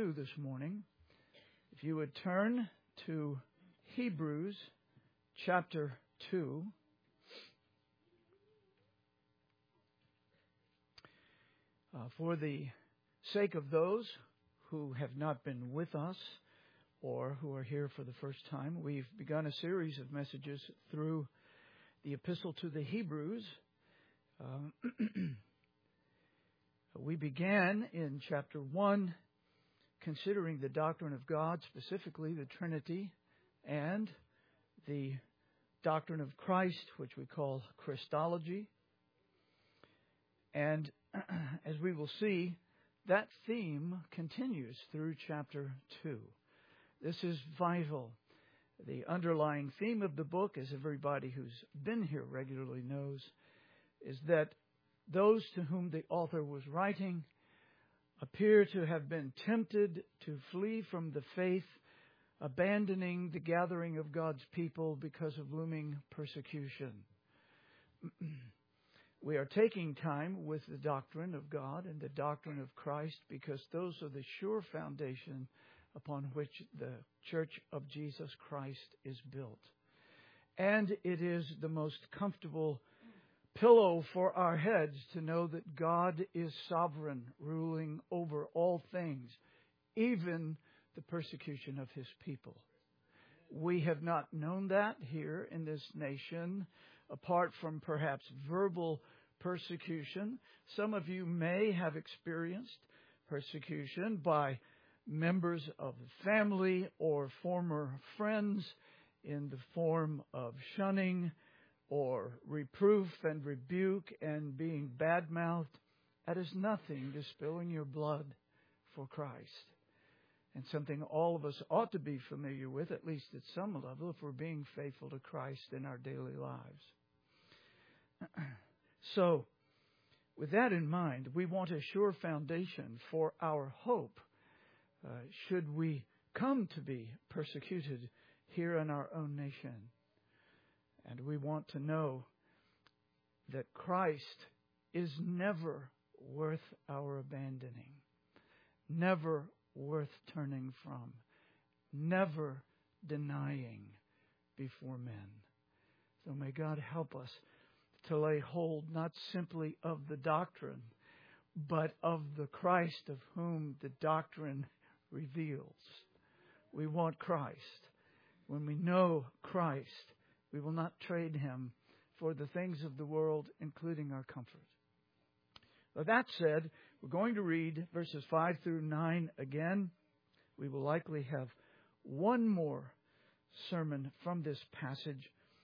2 this morning. If you would turn to Hebrews chapter 2. For the sake of those who have not been with us or who are here for the first time, we've begun a series of messages through the Epistle to the Hebrews. We began in chapter 1 considering the doctrine of God, specifically the Trinity, and the doctrine of Christ, which we call Christology. And as we will see, that theme continues through chapter 2. This is vital. The underlying theme of the book, as everybody who's been here regularly knows, is that those to whom the author was writing appear to have been tempted to flee from the faith, abandoning the gathering of God's people because of looming persecution. We are taking time with the doctrine of God and the doctrine of Christ because those are the sure foundation upon which the Church of Jesus Christ is built. And it is the most comfortable pillow for our heads to know that God is sovereign, ruling over all things, even the persecution of His people. We have not known that here in this nation, apart from perhaps verbal persecution. Some of you may have experienced persecution by members of the family or former friends in the form of shunning or reproof and rebuke and being bad-mouthed. That is nothing to spilling your blood for Christ. And something all of us ought to be familiar with, at least at some level, if we're being faithful to Christ in our daily lives. So, with that in mind, we want a sure foundation for our hope should we come to be persecuted here in our own nation. And we want to know that Christ is never worth our abandoning, never worth turning from, never denying before men. So may God help us to lay hold not simply of the doctrine, but of the Christ of whom the doctrine reveals. We want Christ. When we know Christ, we will not trade Him for the things of the world, including our comfort. Well, that said, we're going to read verses 5 through 9 again. We will likely have one more sermon from this passage,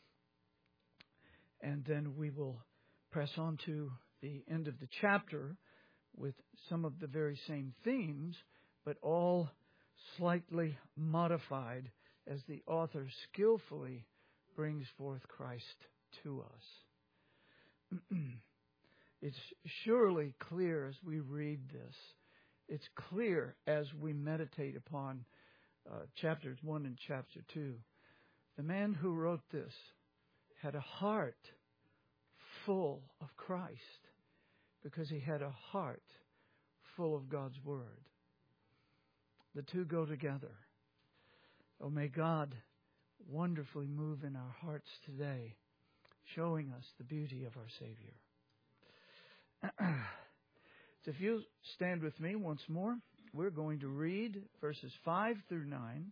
and then we will press on to the end of the chapter with some of the very same themes, but all slightly modified as the author skillfully brings forth Christ to us. It's surely clear as we read this. It's clear as we meditate upon chapters 1 and chapter 2. The man who wrote this had a heart full of Christ because he had a heart full of God's Word. The two go together. Oh, may God wonderfully move in our hearts today, showing us the beauty of our Savior. So if you stand with me once more, we're going to read verses 5 through 9.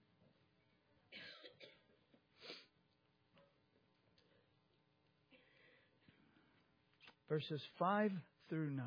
Verses 5 through 9.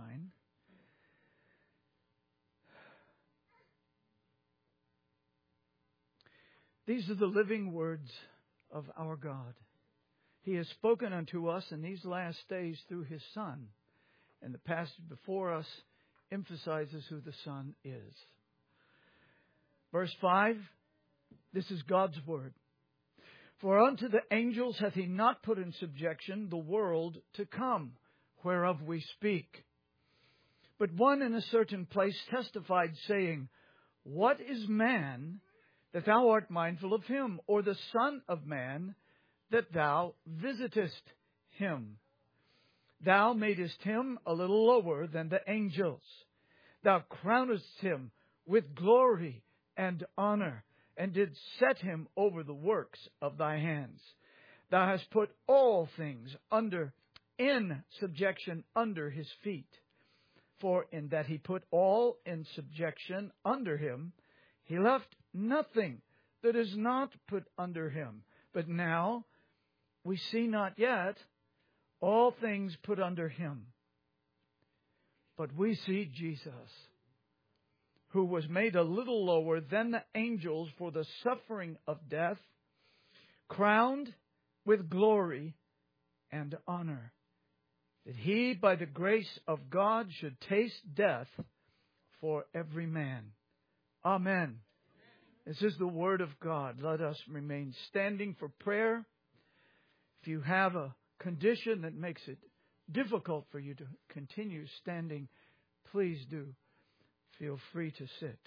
These are the living words of our God. He has spoken unto us in these last days through His Son. And the passage before us emphasizes who the Son is. Verse 5, this is God's Word. For unto the angels hath He not put in subjection the world to come, whereof we speak. But one in a certain place testified, saying, What is man, that thou art mindful of him, or the Son of man, that thou visitest him? Thou madest him a little lower than the angels. Thou crownest him with glory and honor, and didst set him over the works of thy hands. Thou hast put all things in subjection under his feet. For in that he put all in subjection under him, he left nothing that is not put under him. But now we see not yet all things put under him. But we see Jesus, who was made a little lower than the angels for the suffering of death, crowned with glory and honor, that he, by the grace of God, should taste death for every man. Amen. This is the Word of God. Let us remain standing for prayer. If you have a condition that makes it difficult for you to continue standing, please do feel free to sit.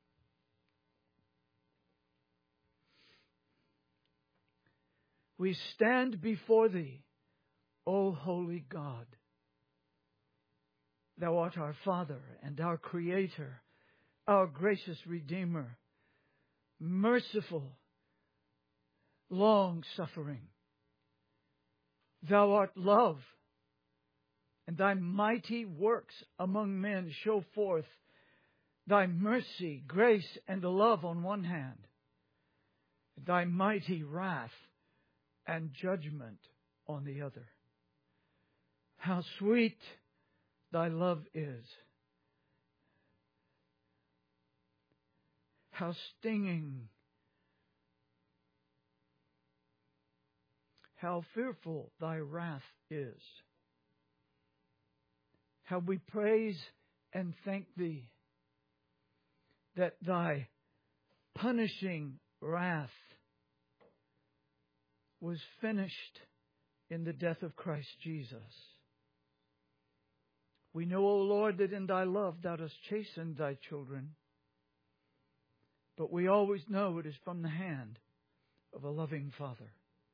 We stand before Thee, O holy God. Thou art our Father and our Creator, our gracious Redeemer, merciful, long-suffering. Thou art love, and Thy mighty works among men show forth Thy mercy, grace, and love on one hand, Thy mighty wrath and judgment on the other. How sweet Thy love is. How stinging. How fearful Thy wrath is. How we praise and thank Thee that Thy punishing wrath was finished in the death of Christ Jesus. We know, O Lord, that in Thy love Thou dost chasten Thy children, but we always know it is from the hand of a loving Father.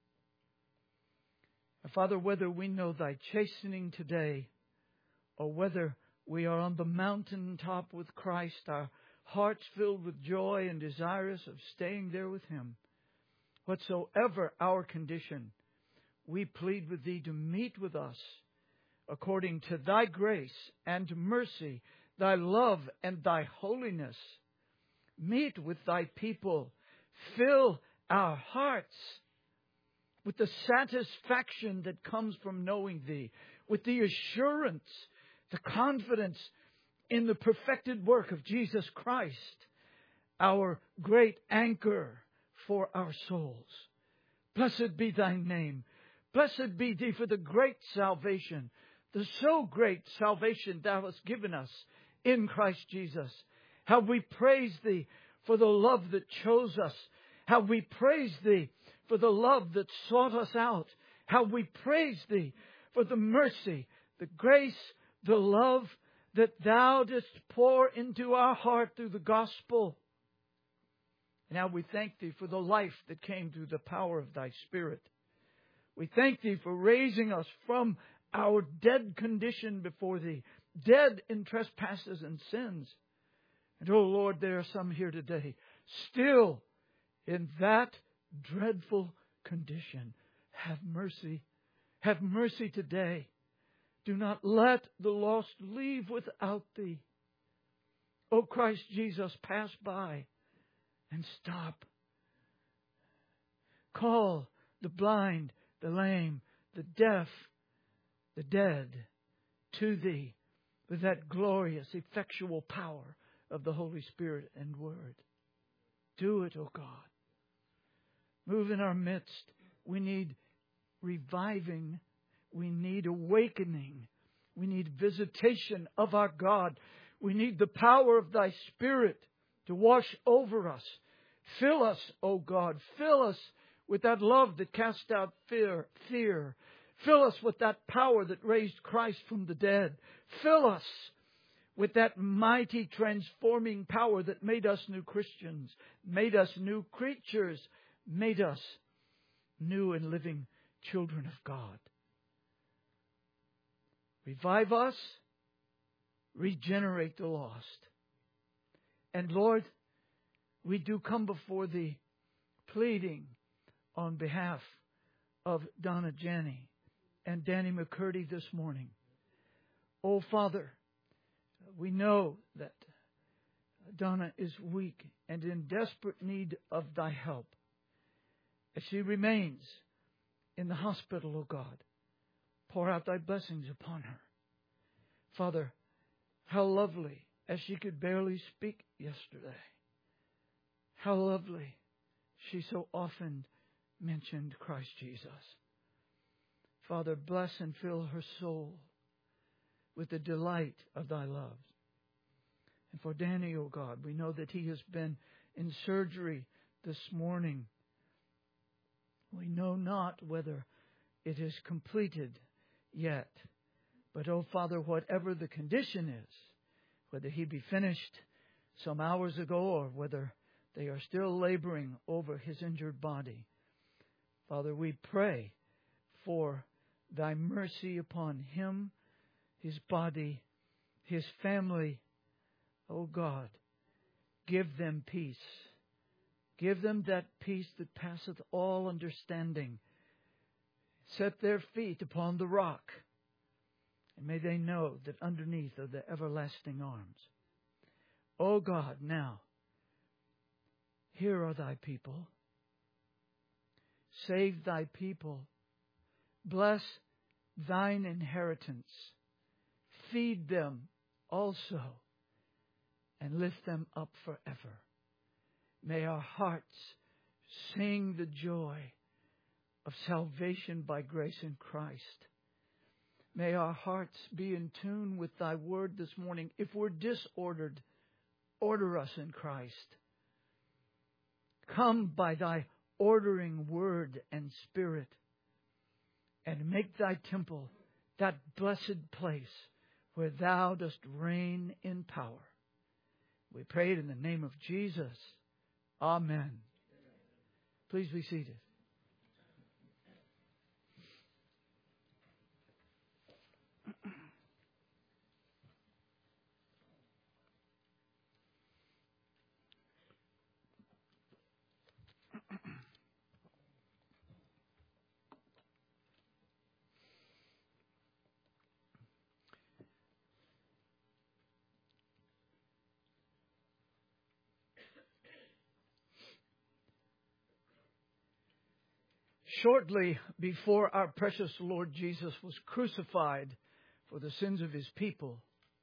Father, whether we know Thy chastening today, or whether we are on the mountaintop with Christ, our hearts filled with joy and desirous of staying there with Him, whatsoever our condition, we plead with Thee to meet with us according to Thy grace and mercy, Thy love and Thy holiness. Meet with Thy people. Fill our hearts with the satisfaction that comes from knowing Thee, with the assurance, the confidence in the perfected work of Jesus Christ, our great anchor for our souls. Blessed be Thy name. Blessed be Thee for the great salvation, the so great salvation Thou hast given us in Christ Jesus. How we praise Thee for the love that chose us. How we praise Thee for the love that sought us out. How we praise Thee for the mercy, the grace, the love that Thou didst pour into our heart through the gospel. Now we thank Thee for the life that came through the power of Thy Spirit. We thank Thee for raising us from our dead condition before Thee, dead in trespasses and sins. And, oh Lord, there are some here today still in that dreadful condition. Have mercy. Have mercy today. Do not let the lost leave without Thee. O Christ Jesus, pass by and stop. Call the blind, the lame, the deaf, the dead to Thee with that glorious, effectual power of the Holy Spirit and Word. Do it, O God. Move in our midst. We need reviving. We need awakening. We need visitation of our God. We need the power of Thy Spirit to wash over us. Fill us, O God. Fill us with that love that casts out fear. Fill us with that power that raised Christ from the dead. Fill us with that mighty transforming power that made us new Christians, made us new creatures, made us new and living children of God. Revive us, regenerate the lost, And Lord, we do come before Thee pleading on behalf of Donna Janney and Danny McCurdy this morning. Oh, Father, we know that Donna is weak and in desperate need of Thy help as she remains in the hospital, oh God. Pour out Thy blessings upon her. Father, how lovely, as she could barely speak yesterday, how lovely she so often mentioned Christ Jesus. Father, bless and fill her soul with the delight of Thy love. And for Danny, oh God, we know that he has been in surgery this morning. We know not whether it is completed yet. But, oh Father, whatever the condition is, whether he be finished some hours ago or whether they are still laboring over his injured body, Father, we pray for Thy mercy upon him, his body, his family. Oh God, give them peace. Give them that peace that passeth all understanding. Set their feet upon the rock. And may they know that underneath are the everlasting arms. Oh God, now, here are Thy people. Save Thy people. Bless Thine inheritance. Feed them also. And lift them up forever. May our hearts sing the joy of salvation by grace in Christ. May our hearts be in tune with Thy word this morning. If we're disordered, order us in Christ. Come by Thy ordering word and Spirit and make Thy temple that blessed place where Thou dost reign in power. We pray it in the name of Jesus. Amen. Please be seated. Shortly before our precious Lord Jesus was crucified for the sins of His people,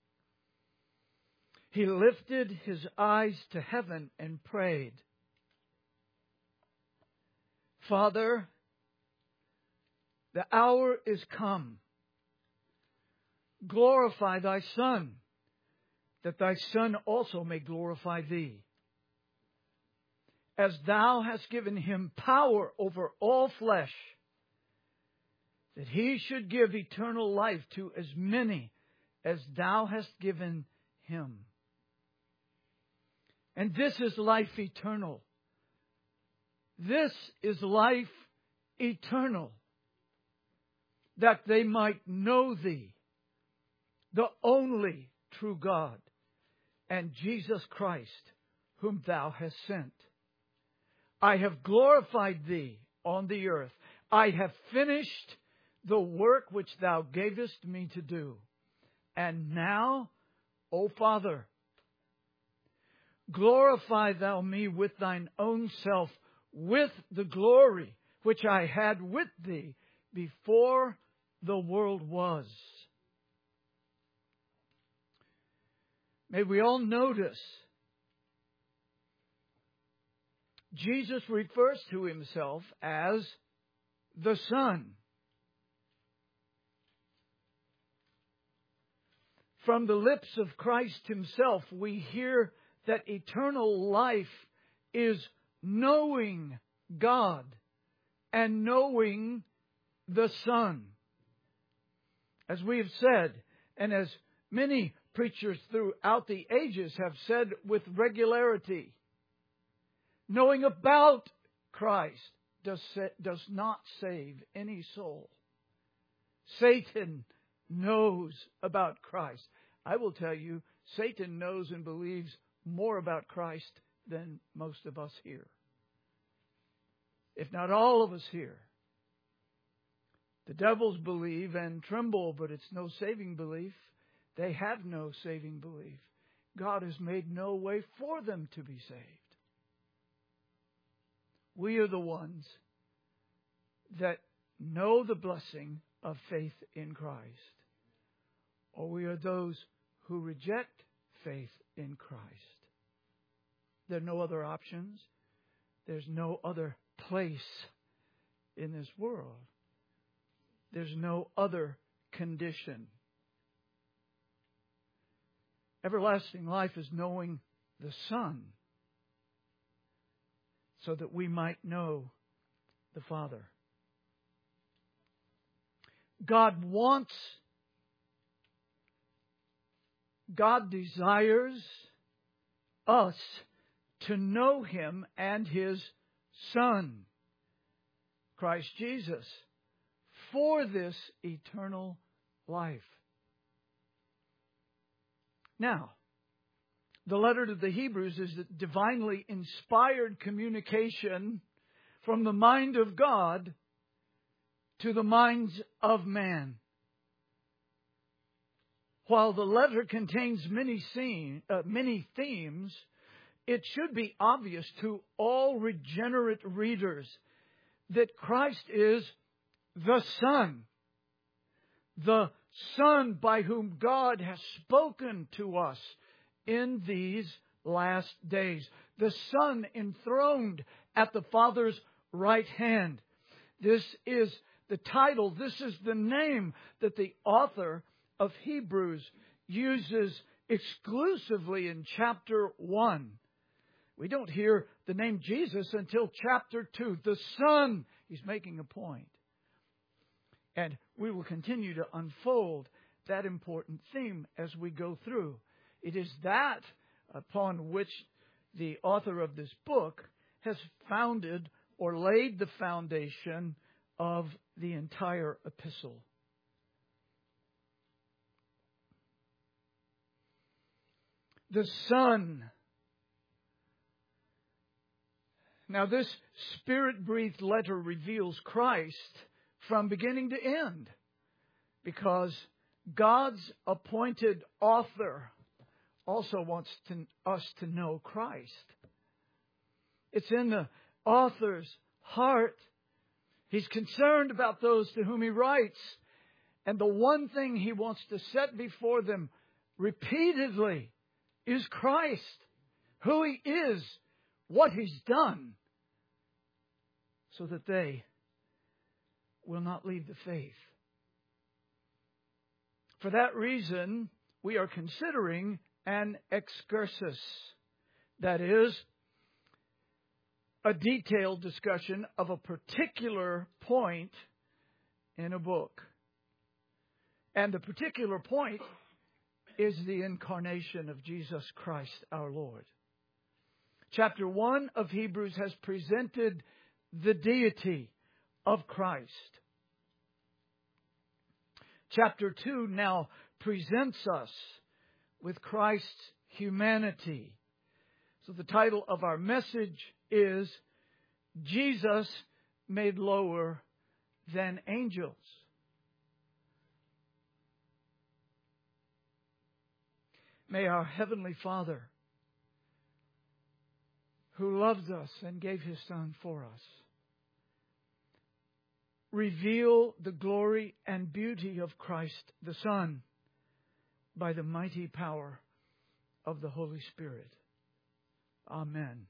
He lifted His eyes to heaven and prayed, Father, the hour is come. Glorify Thy Son, that Thy Son also may glorify Thee. As Thou hast given Him power over all flesh, that He should give eternal life to as many as Thou hast given Him. And this is life eternal. This is life eternal, that they might know Thee, the only true God, and Jesus Christ, whom Thou hast sent. I have glorified Thee on the earth. I have finished the work which Thou gavest me to do. And now, O Father, glorify Thou me with Thine own self, with the glory which I had with Thee before the world was. May we all notice Jesus refers to Himself as the Son. From the lips of Christ Himself, we hear that eternal life is knowing God and knowing the Son. As we have said, and as many preachers throughout the ages have said with regularity, knowing about Christ does not save any soul. Satan knows about Christ. I will tell you, Satan knows and believes more about Christ than most of us here. If not all of us here. The devils believe and tremble, but it's no saving belief. They have no saving belief. God has made no way for them to be saved. We are the ones that know the blessing of faith in Christ. Or we are those who reject faith in Christ. There are no other options. There's no other place in this world. There's no other condition. Everlasting life is knowing the Son, so that we might know the Father. God desires us to know Him and His Son, Christ Jesus, for this eternal life. Now, the letter to the Hebrews is a divinely inspired communication from the mind of God to the minds of man. While the letter contains many themes, it should be obvious to all regenerate readers that Christ is the Son by whom God has spoken to us in these last days. The Son enthroned at the Father's right hand. This is the title, this is the name that the author of Hebrews uses exclusively in chapter 1. We don't hear the name Jesus until chapter 2. The Son, he's making a point. And we will continue to unfold that important theme as we go through. It is that upon which the author of this book has founded or laid the foundation of the entire epistle. The Son. Now, this Spirit-breathed letter reveals Christ from beginning to end, because God's appointed author also wants us to know Christ. It's in the author's heart. He's concerned about those to whom he writes, and the one thing he wants to set before them repeatedly is Christ, who He is, what He's done, so that they will not leave the faith. For that reason, we are considering an excursus, that is, a detailed discussion of a particular point in a book. And the particular point is the incarnation of Jesus Christ our Lord. Chapter 1 of Hebrews has presented the deity of Christ. Chapter 2 now presents us with Christ's humanity. So the title of our message is Jesus Made Lower Than Angels. May our Heavenly Father, who loves us and gave His Son for us, reveal the glory and beauty of Christ the Son by the mighty power of the Holy Spirit. Amen.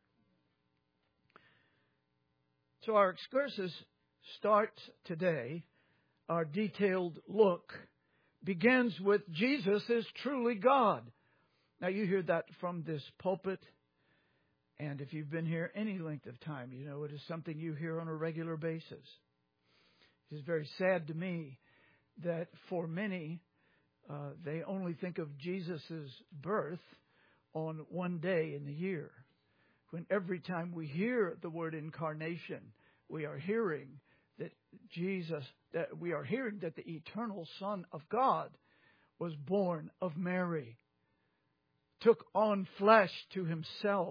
So our excursus starts today. Our detailed look begins with Jesus is truly God. Now you hear that from this pulpit, and if you've been here any length of time, you know it is something you hear on a regular basis. It is very sad to me that for many, they only think of Jesus' birth on one day in the year. When every time we hear the word incarnation, we are hearing that the eternal Son of God was born of Mary. took on flesh to Himself.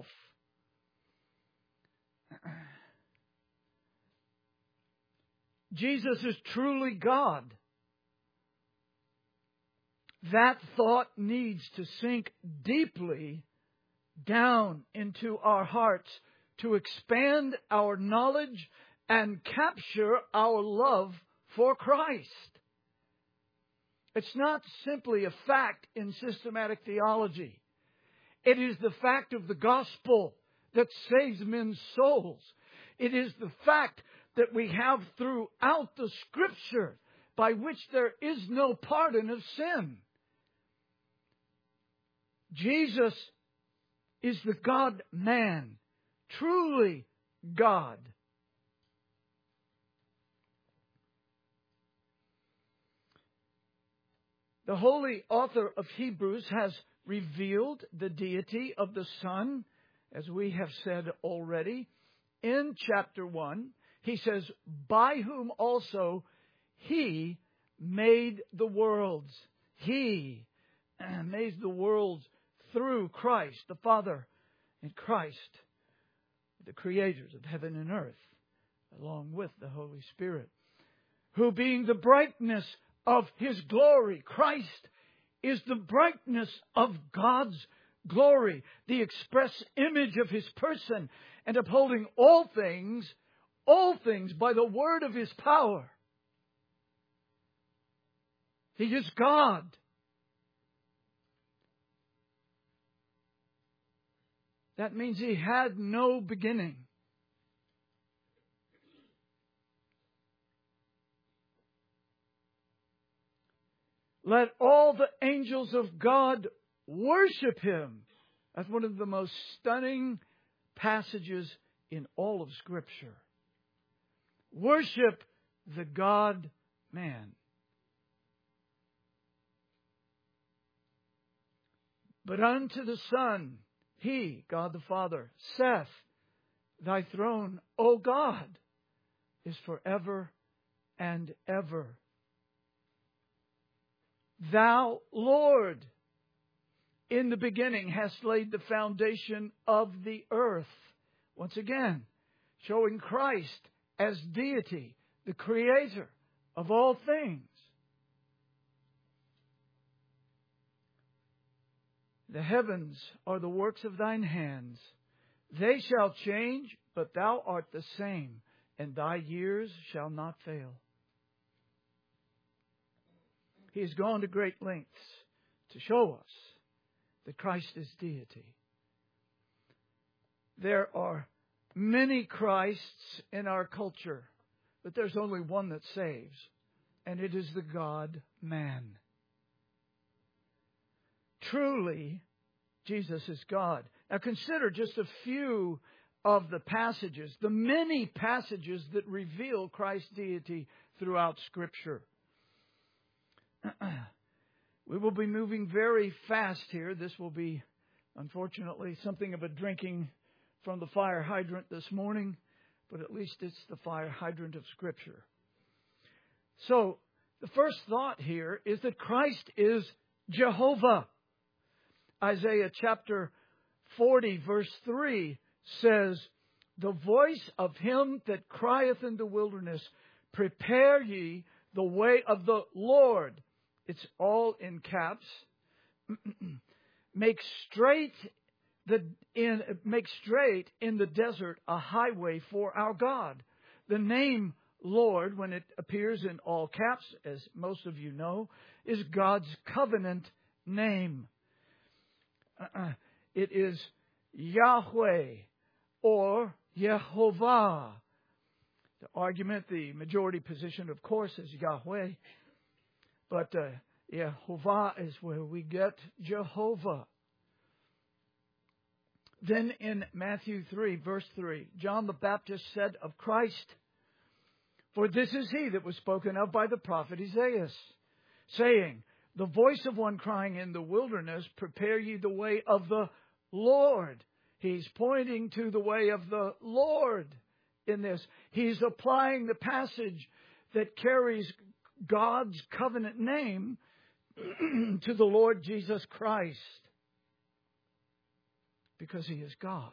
Jesus is truly God. That thought needs to sink deeply down into our hearts to expand our knowledge and capture our love for Christ. It's not simply a fact in systematic theology. It is the fact of the gospel that saves men's souls. It is the fact that we have throughout the Scripture by which there is no pardon of sin. Jesus is the God-man, truly God. The holy author of Hebrews has revealed the deity of the Son, as we have said already. In chapter 1, he says, by whom also He made the worlds. He made the worlds through Christ, the Father, and Christ, the creators of heaven and earth, along with the Holy Spirit, who being the brightness of His glory, Christ is the brightness of God's glory, the express image of His person, and upholding all things by the word of His power. He is God. That means He had no beginning. Let all the angels of God worship Him. That's one of the most stunning passages in all of Scripture. Worship the God-man. But unto the Son, He, God the Father, saith, Thy throne, O God, is forever and ever. Thou, Lord, in the beginning hast laid the foundation of the earth. Once again, showing Christ as deity, the creator of all things. The heavens are the works of thine hands. They shall change, but thou art the same, and thy years shall not fail. He has gone to great lengths to show us that Christ is deity. There are many Christs in our culture, but there's only one that saves, and it is the God-man. Truly, Jesus is God. Now consider just a few of the passages, the many passages that reveal Christ's deity throughout Scripture. We will be moving very fast here. This will be, unfortunately, something of a drinking from the fire hydrant this morning, but at least it's the fire hydrant of Scripture. So, the first thought here is that Christ is Jehovah. Isaiah chapter 40, verse 3 says, The voice of him that crieth in the wilderness, prepare ye the way of the Lord. It's all in caps. Make straight in the desert a highway for our God. The name Lord, when it appears in all caps, as most of you know, is God's covenant name. It is Yahweh or Yehovah. The argument, the majority position, of course, is Yahweh. But Yehovah is where we get Jehovah. Then in Matthew 3, verse 3, John the Baptist said of Christ, For this is he that was spoken of by the prophet Isaiah, saying, The voice of one crying in the wilderness, prepare ye the way of the Lord. He's pointing to the way of the Lord in this. He's applying the passage that carries God's covenant name to the Lord Jesus Christ. because He is God.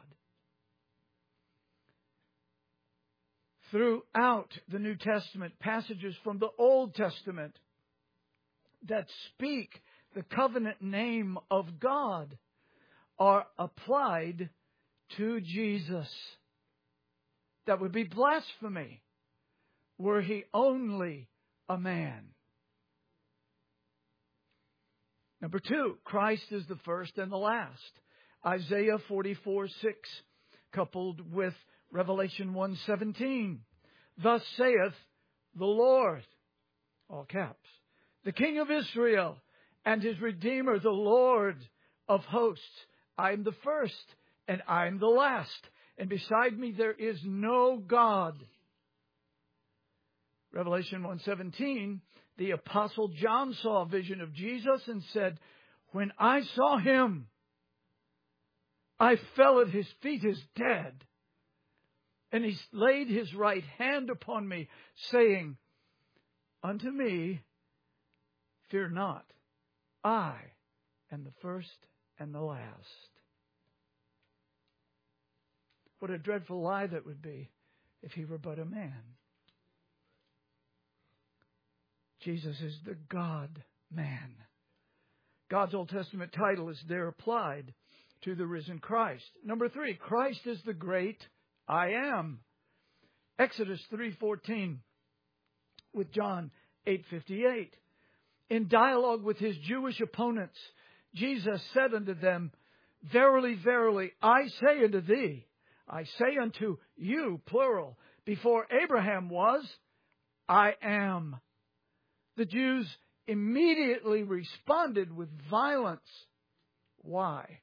Throughout the New Testament, passages from the Old Testament that speak the covenant name of God are applied to Jesus. That would be blasphemy were He only a man. Number 2, Christ is the first and the last. Isaiah 44:6, coupled with Revelation 1:17. Thus saith the Lord, all caps, the King of Israel and His Redeemer, the Lord of hosts. I am the first and I am the last, and beside me there is no God. Revelation 1:17, the Apostle John saw a vision of Jesus and said, when I saw Him, I fell at His feet as dead. And He laid His right hand upon me, saying, unto me, fear not, I am the first and the last. What a dreadful lie that would be if He were but a man. Jesus is the God-man. God's Old Testament title is there applied to the risen Christ. Number 3, Christ is the great I am. Exodus 3:14 with John 8:58. In dialogue with His Jewish opponents, Jesus said unto them, verily, verily, I say unto thee, I say unto you, plural, before Abraham was, I am. The Jews immediately responded with violence. Why?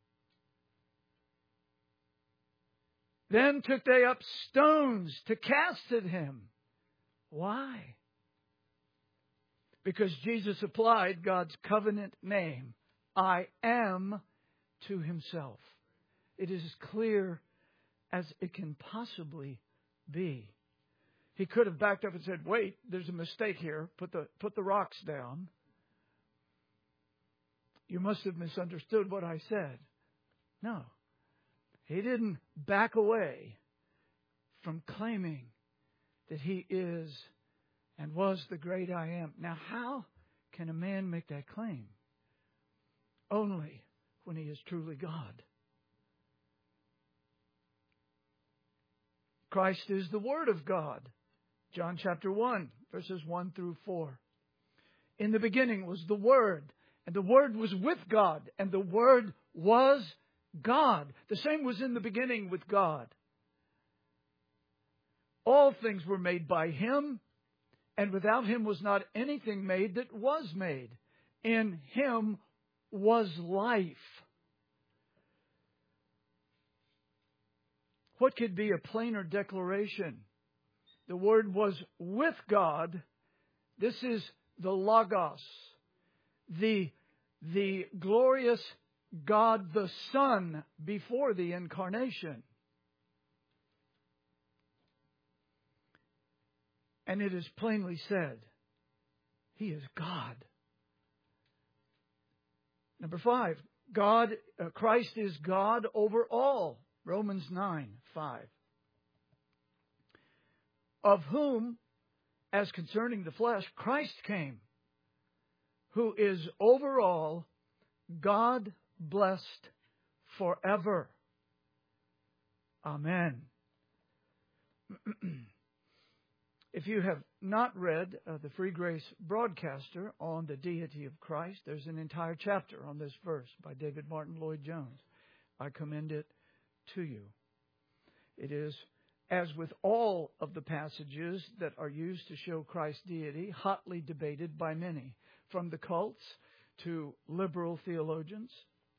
Then took they up stones to cast at Him. Why? Because Jesus applied God's covenant name, I am, to Himself. It is as clear as it can possibly be. He could have backed up and said, wait, there's a mistake here. Put the rocks down. You must have misunderstood what I said. No. He didn't back away from claiming that He is and was the great I am. Now, how can a man make that claim? Only when he is truly God. Christ is the Word of God. John chapter 1, verses 1 through 4. In the beginning was the Word, and the Word was with God, and the Word was God. The same was in the beginning with God. All things were made by Him, and without Him was not anything made that was made. In Him was life. What could be a plainer declaration? The Word was with God. This is the Logos, the glorious God the Son before the Incarnation. And it is plainly said, He is God. Number 5, Christ is God over all. Romans 9:5. Of whom, as concerning the flesh, Christ came, who is over all, God blessed forever. Amen. If you have not read the Free Grace Broadcaster on the deity of Christ, there's an entire chapter on this verse by David Martin Lloyd-Jones. I commend it to you. It is, as with all of the passages that are used to show Christ's deity, hotly debated by many, from the cults to liberal theologians.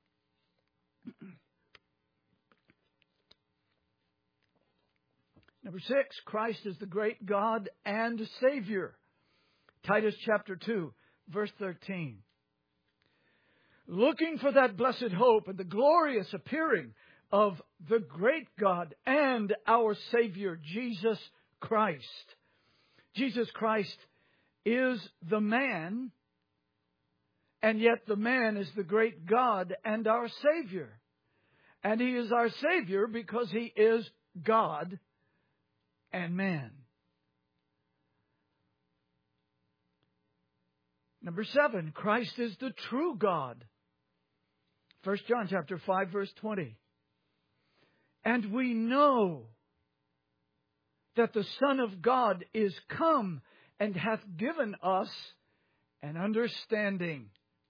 Number 6, Christ is the great God and Savior. Titus chapter 2, verse 13. Looking for that blessed hope and the glorious appearing of the great God and our Savior, Jesus Christ. Jesus Christ is the man, and yet the man is the great God and our Savior. And He is our Savior because He is God and man. Number 7, Christ is the true God. 1 John chapter 5, verse 20. And we know that the Son of God is come and hath given us an understanding,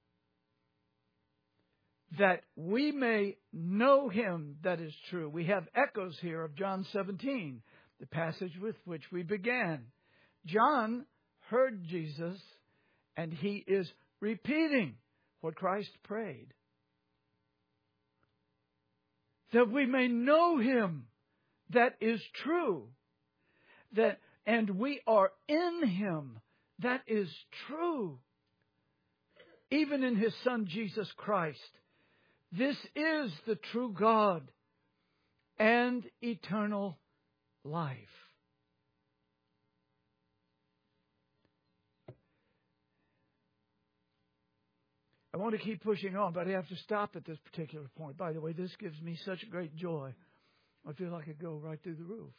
that we may know Him that is true. We have echoes here of John 17, the passage with which we began. John heard Jesus, and he is repeating what Christ prayed. That we may know Him that is true, and we are in Him that is true, even in His Son Jesus Christ. This is the true God and eternal life. I want to keep pushing on, but I have to stop at this particular point. By the way, this gives me such great joy. I feel like I could go right through the roof.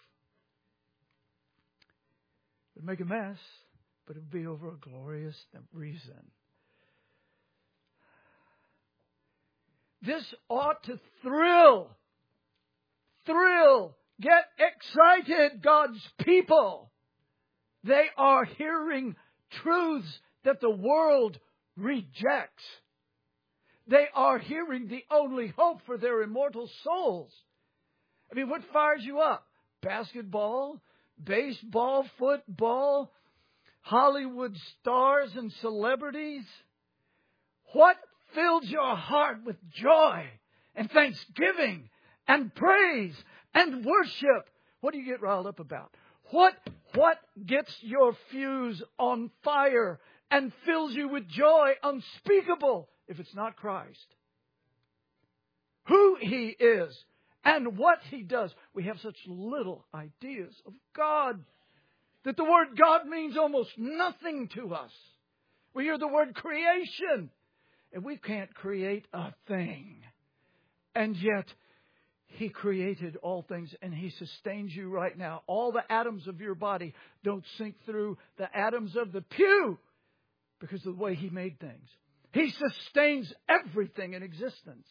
It would make a mess, but it would be over a glorious reason. This ought to thrill, get excited, God's people. They are hearing truths that the world rejects. They are hearing the only hope for their immortal souls. I mean, what fires you up? Basketball, baseball, football, Hollywood stars and celebrities? What fills your heart with joy and thanksgiving and praise and worship? What do you get riled up about? What gets your fuse on fire and fills you with joy unspeakable if it's not Christ? Who He is and what He does. We have such little ideas of God that the word God means almost nothing to us. We hear the word creation, and we can't create a thing. And yet, He created all things, and He sustains you right now. All the atoms of your body don't sink through the atoms of the pew because of the way He made things. He sustains everything in existence.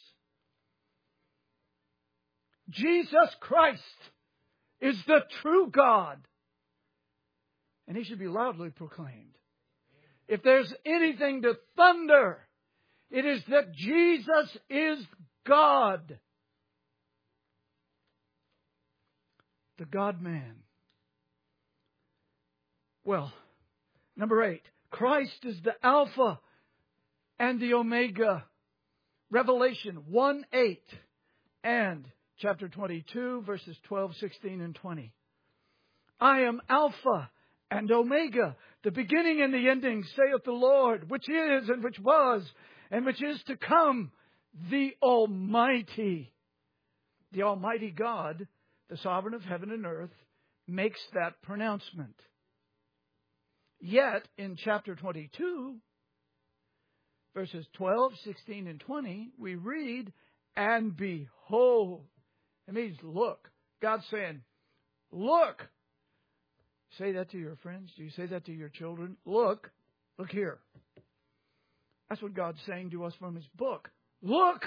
Jesus Christ is the true God, and He should be loudly proclaimed. If there's anything to thunder, it is that Jesus is God. The God-man. Well, number 8. Christ is the Alpha and the Omega. Revelation 1:8 and chapter 22, verses 12, 16, and 20. I am Alpha and Omega, the beginning and the ending, saith the Lord, which is and which was and which is to come, the Almighty. The Almighty God, the sovereign of heaven and earth, makes that pronouncement. Yet, in chapter 22, verses 12, 16, and 20, we read, and behold. It means look. God's saying, look. Say that to your friends. Do you say that to your children? Look. Look here. That's what God's saying to us from His book. Look.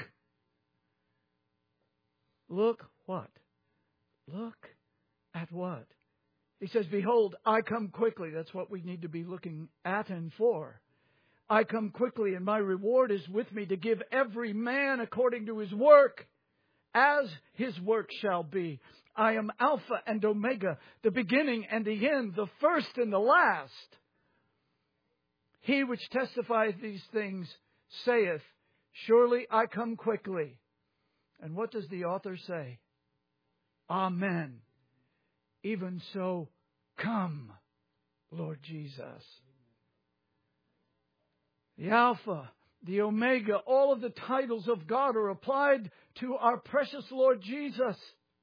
Look what? Look at what? He says, behold, I come quickly. That's what we need to be looking at and for. I come quickly, and my reward is with me to give every man according to his work, as his work shall be. I am Alpha and Omega, the beginning and the end, the first and the last. He which testifieth these things saith, surely I come quickly. And what does the author say? Amen. Even so, come, Lord Jesus. The Alpha, the Omega, all of the titles of God are applied to our precious Lord Jesus.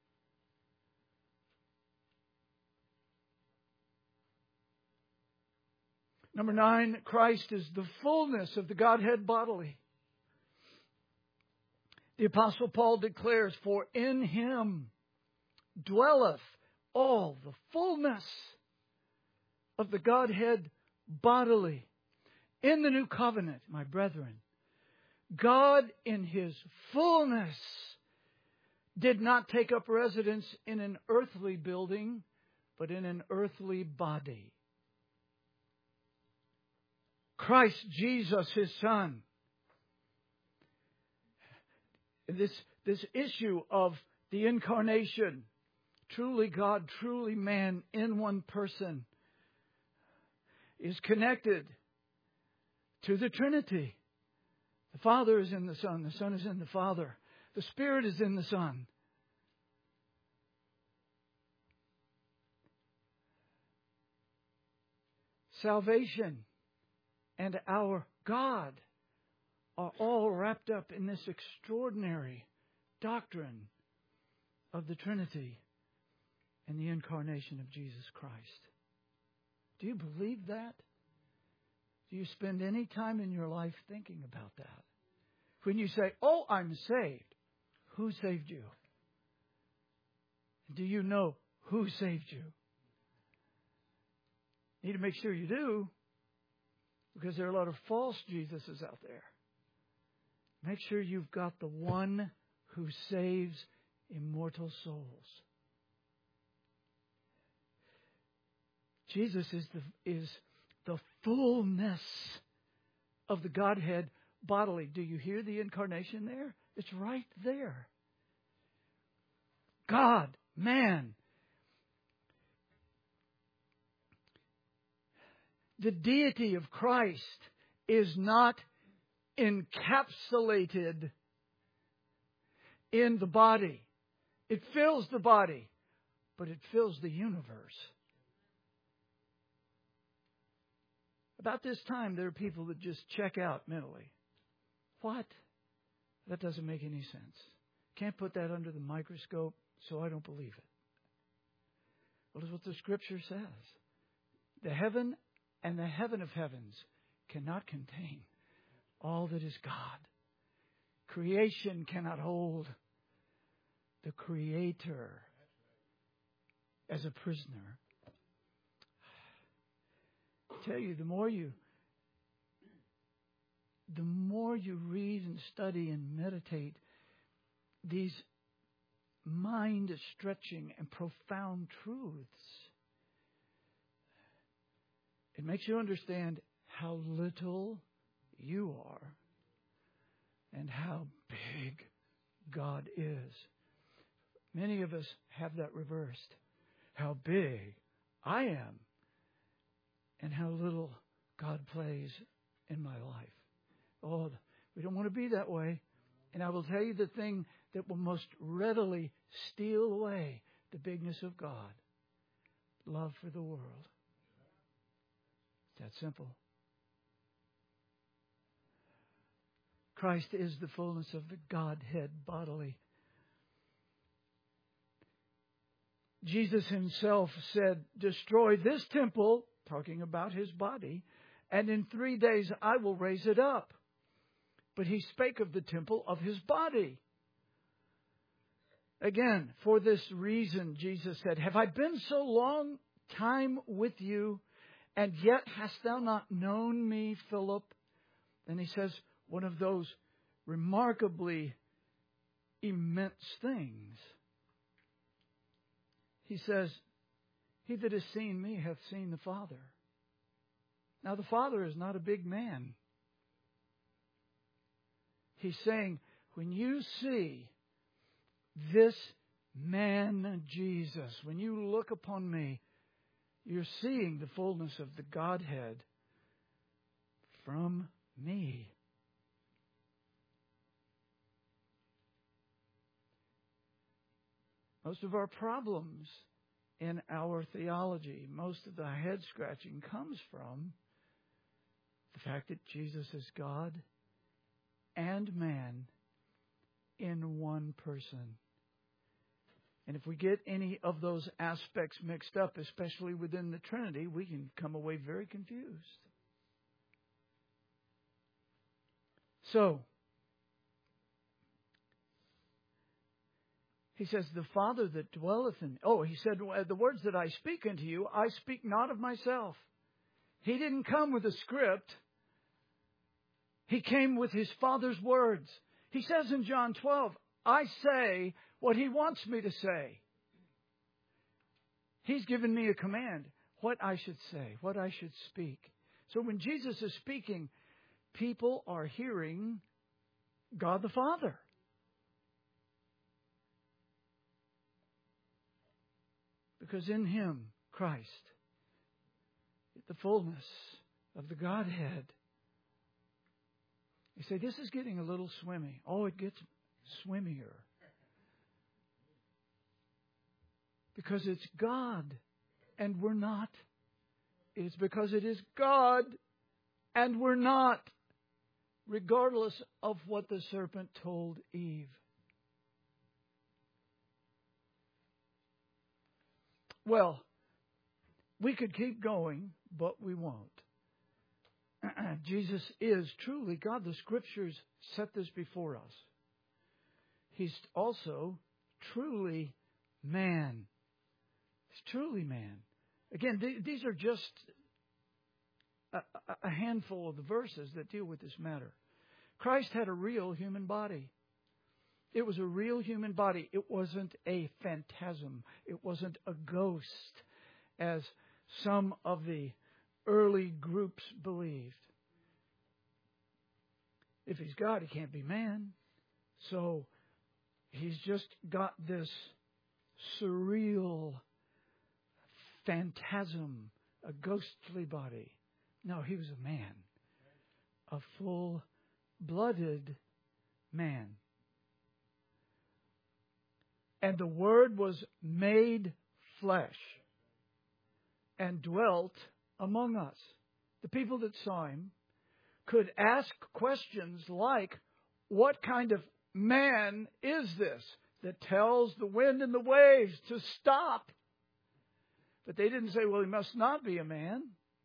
Number 9, Christ is the fullness of the Godhead bodily. The Apostle Paul declares, "For in Him dwelleth all the fullness of the Godhead bodily." In the new covenant, my brethren, God in His fullness did not take up residence in an earthly building, but in an earthly body. Christ Jesus, His Son. This issue of the incarnation, truly God, truly man in one person, is connected to the Trinity. The Father is in the Son is in the Father, the Spirit is in the Son. Salvation and our God are all wrapped up in this extraordinary doctrine of the Trinity and the incarnation of Jesus Christ. Do you believe that? Do you spend any time in your life thinking about that? When you say, "Oh, I'm saved," who saved you? Do you know who saved you? You need to make sure you do, because there are a lot of false Jesuses out there. Make sure you've got the one who saves immortal souls. Jesus is the fullness of the Godhead bodily. Do you hear the incarnation there? It's right there. God, man. The deity of Christ is not encapsulated in the body. It fills the body, but it fills the universe. About this time, there are people that just check out mentally. What? That doesn't make any sense. Can't put that under the microscope, so I don't believe it. Well, that's what the Scripture says. The heaven and the heaven of heavens cannot contain all that is God. Creation cannot hold the Creator as a prisoner. I tell you, the more you read and study and meditate these mind-stretching and profound truths, it makes you understand how little you are and how big God is. Many of us have that reversed. How big I am and how little God plays in my life. Oh, we don't want to be that way. And I will tell you the thing that will most readily steal away the bigness of God: love for the world. It's that simple. Christ is the fullness of the Godhead bodily. Jesus Himself said, "Destroy this temple," talking about His body, "and in 3 days I will raise it up." But He spake of the temple of His body. Again, for this reason, Jesus said, "Have I been so long time with you, and yet hast thou not known me, Philip?" Then He says one of those remarkably immense things. He says, "He that has seen me hath seen the Father." Now, the Father is not a big man. He's saying, when you see this man, Jesus, when you look upon me, you're seeing the fullness of the Godhead from me. Most of our problems in our theology, most of the head scratching comes from the fact that Jesus is God and man in one person. And if we get any of those aspects mixed up, especially within the Trinity, we can come away very confused. So, He says, the Father that dwelleth in... he said, the words that I speak unto you, I speak not of myself. He didn't come with a script. He came with His Father's words. He says in John 12, I say what He wants me to say. He's given me a command, what I should say, what I should speak. So when Jesus is speaking, people are hearing God the Father. Because in Him, Christ, the fullness of the Godhead. You say, this is getting a little swimmy. Oh, it gets swimmier. Because it's God and we're not. It's because it is God and we're not. Regardless of what the serpent told Eve. Well, we could keep going, but we won't. Jesus is truly God. The Scriptures set this before us. He's also truly man. He's truly man. Again, these are just a handful of the verses that deal with this matter. Christ had a real human body. It was a real human body. It wasn't a phantasm. It wasn't a ghost, as some of the early groups believed. If He's God, He can't be man. So He's just got this surreal phantasm, a ghostly body. No, He was a man, a full-blooded man. And the Word was made flesh and dwelt among us. The people that saw Him could ask questions like, what kind of man is this that tells the wind and the waves to stop? But they didn't say, well, He must not be a man.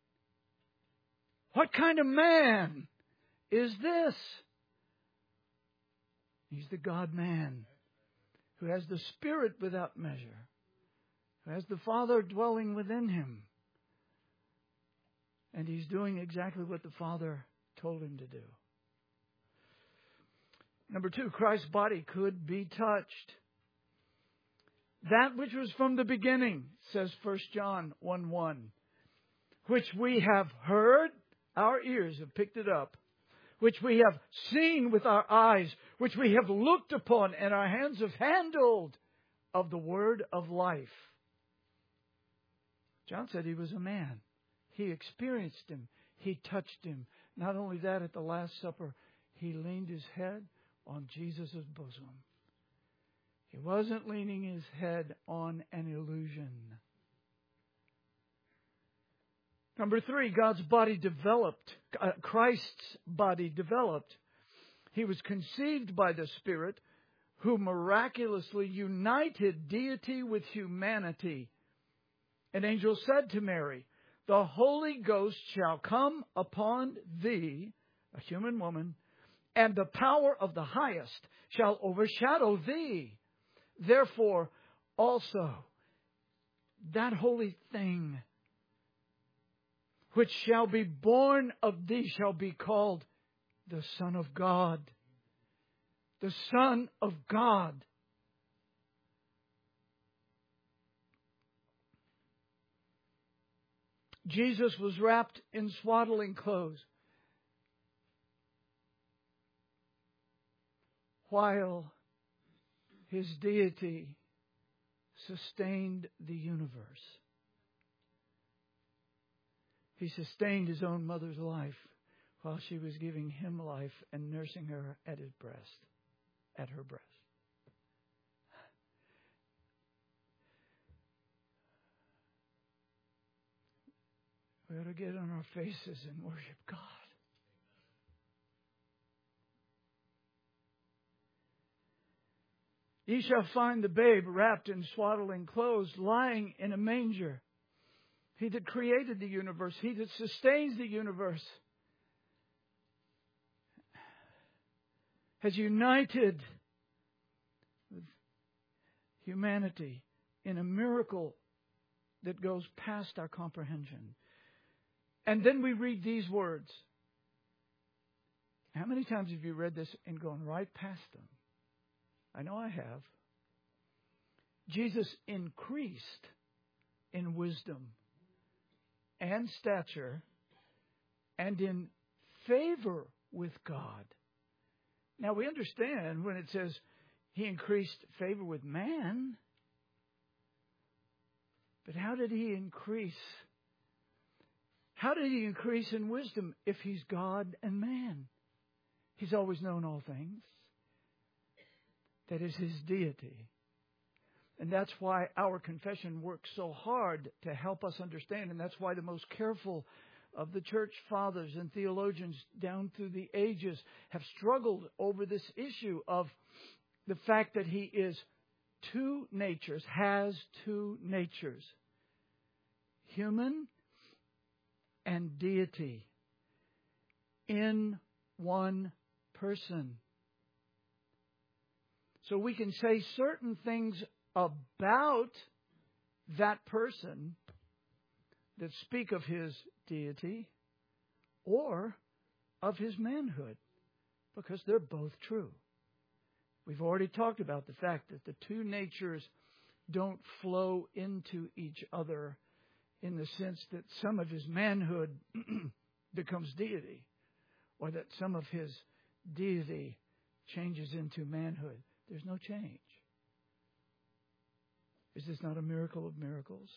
What kind of man is this? He's the God-man who has the Spirit without measure, who has the Father dwelling within Him. And He's doing exactly what the Father told Him to do. Number 2, Christ's body could be touched. That which was from the beginning, says 1 John 1:1, which we have heard, our ears have picked it up, which we have seen with our eyes, which we have looked upon and our hands have handled of the word of life. John said He was a man. He experienced Him. He touched Him. Not only that, at the Last Supper, He leaned His head on Jesus' bosom. He wasn't leaning His head on an illusion. Number 3, God's body developed. Christ's body developed. He was conceived by the Spirit, who miraculously united deity with humanity. An angel said to Mary, the Holy Ghost shall come upon thee, a human woman, and the power of the Highest shall overshadow thee. Therefore, also, that holy thing which shall be born of thee shall be called the Son of God. The Son of God. Jesus was wrapped in swaddling clothes while His deity sustained the universe. He sustained His own mother's life while she was giving Him life and nursing her at His breast, at her breast. We ought to get on our faces and worship God. Ye shall find the babe wrapped in swaddling clothes, lying in a manger. He that created the universe, He that sustains the universe, has united humanity in a miracle that goes past our comprehension. And then we read these words. How many times have you read this and gone right past them? I know I have. Jesus increased in wisdom and stature and in favor with God. Now we understand when it says He increased favor with man. But how did He increase? How did He increase in wisdom if He's God and man? He's always known all things. That is His deity. And that's why our confession works so hard to help us understand. And that's why the most careful of the church fathers and theologians down through the ages have struggled over this issue of the fact that He is two natures, has two natures, human and deity, in one person. So we can say certain things about that person that speak of His deity or of His manhood, because they're both true. We've already talked about the fact that the two natures don't flow into each other in the sense that some of His manhood becomes deity, or that some of His deity changes into manhood. There's no change. Is this not a miracle of miracles?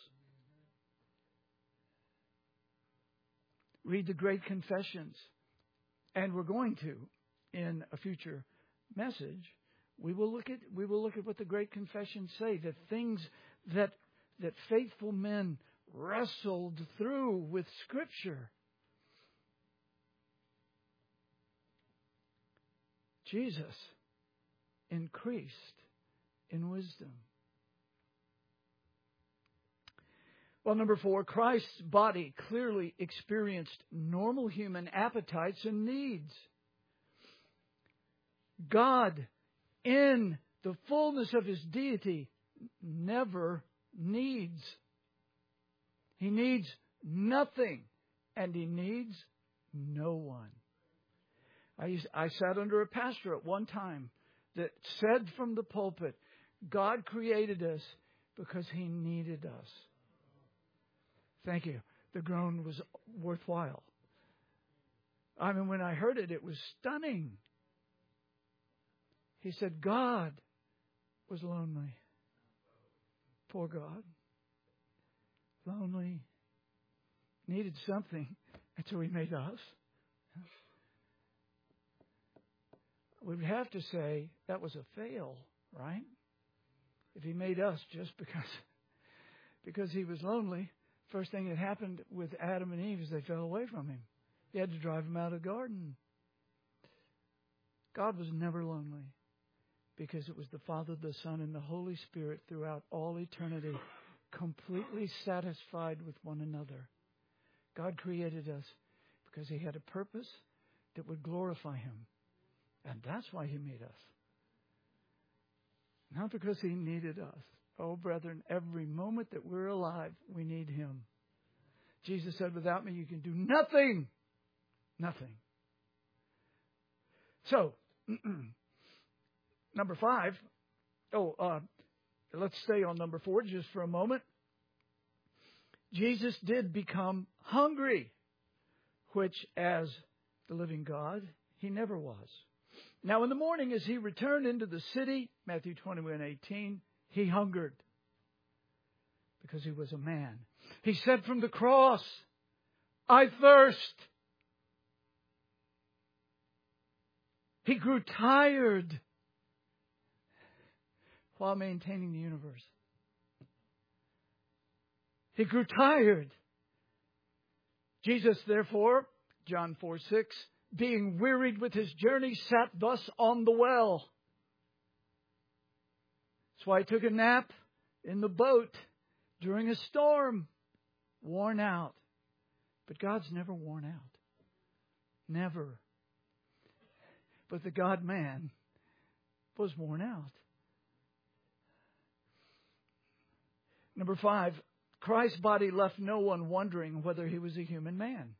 Read the great confessions. And we're going to, in a future message, we will look at what the great confessions say, the things that faithful men wrestled through with Scripture. Jesus increased in wisdom. Well, number 4, Christ's body clearly experienced normal human appetites and needs. God, in the fullness of His deity, never needs. He needs nothing, and He needs no one. I sat under a pastor at one time that said from the pulpit, God created us because He needed us. Thank you. The groan was worthwhile. I mean, when I heard it, it was stunning. He said, God was lonely. Poor God. Lonely. Needed something. And so He made us. We'd have to say that was a fail, right? If He made us just because He was lonely. First thing that happened with Adam and Eve is they fell away from Him. He had to drive them out of the garden. God was never lonely because it was the Father, the Son, and the Holy Spirit throughout all eternity, completely satisfied with one another. God created us because He had a purpose that would glorify Him. And that's why He made us. Not because He needed us. Oh, brethren, every moment that we're alive, we need Him. Jesus said, without me, you can do nothing. Nothing. So, number 5. Let's stay on number 4 just for a moment. Jesus did become hungry, which as the living God, He never was. Now in the morning as He returned into the city, Matthew 21:18, He hungered because He was a man. He said from the cross, I thirst. He grew tired while maintaining the universe. He grew tired. Jesus, therefore, John 4:6, being wearied with His journey, sat thus on the well. That's why He took a nap in the boat during a storm, worn out. But God's never worn out. Never. But the God-man was worn out. Number 5, Christ's body left no one wondering whether he was a human man.